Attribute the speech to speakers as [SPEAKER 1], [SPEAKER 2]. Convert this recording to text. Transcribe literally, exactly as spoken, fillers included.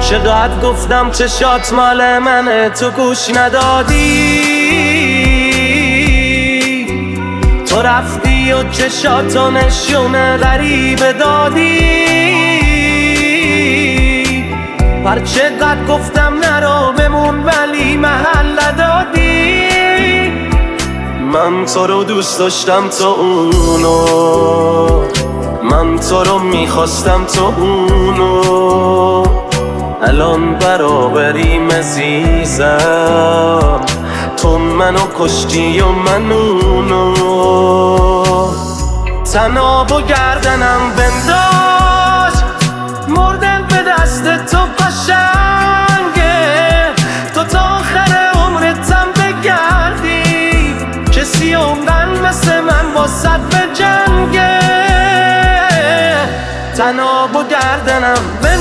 [SPEAKER 1] چقدر گفتم چشات مال منه تو گوش ندادی، تو رفتی و چشاتو نشونه غریبه دادی. پر چقدر گفتم نرو بمون ولی محل ندادی. من تو رو دوست داشتم تو اونو، من تو رو میخواستم تو اونو، الان برابریم عزیزم، تو منو کشتی و من اونو. تناب و گردنم بنداز، مردن به دست تو قشنگه، تو تا آخر عمرتم بگردی، کسی عمرن مثل من با صد به جنگه. تناب و گردنم بنداز